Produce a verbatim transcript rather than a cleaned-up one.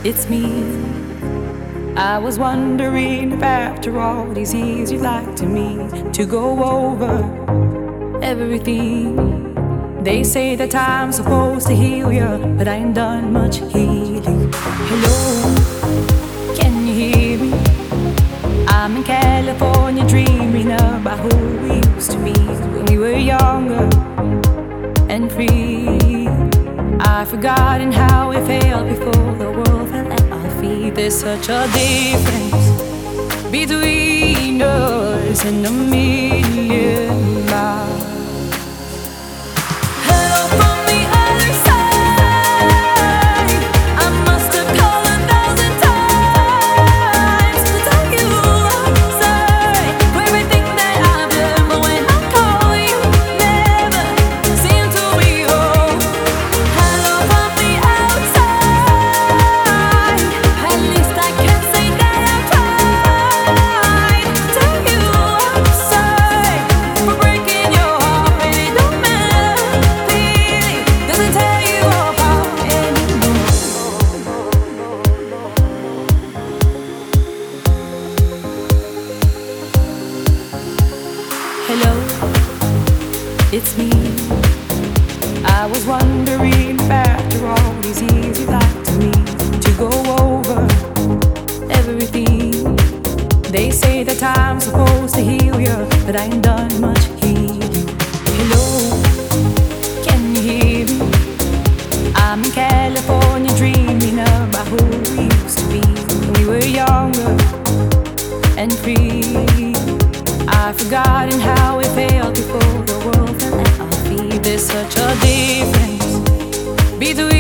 It's me. I was wondering if after all these years you'd like to me to go over everything. They say that time's supposed to heal you, but I ain't done much healing. Hello, can you hear me? I'm in California dreaming about who we used to be when we were younger and free. I've forgotten how it felt before the world fell at our feet. There's such a difference between us and a million miles. Hello from the other side. I must have called a thousand times to tell you I'm sorry for everything that I've done, but when I call you, never seem to be home. Hello from the outside. At least I can say that I've tried to tell you I'm sorry for breaking your heart, but it don't matter. Feeling doesn't tear you apart anymore. Hello, it's me. I was wondering if after all these years you'd like to me to go over everything. They say that time's supposed to heal you, but I ain't done much healing. Hello, can you hear me? I'm in California dreaming about who we used to be when we were younger and free. I've forgotten how it felt before the world fell at our feet. There's such a difference between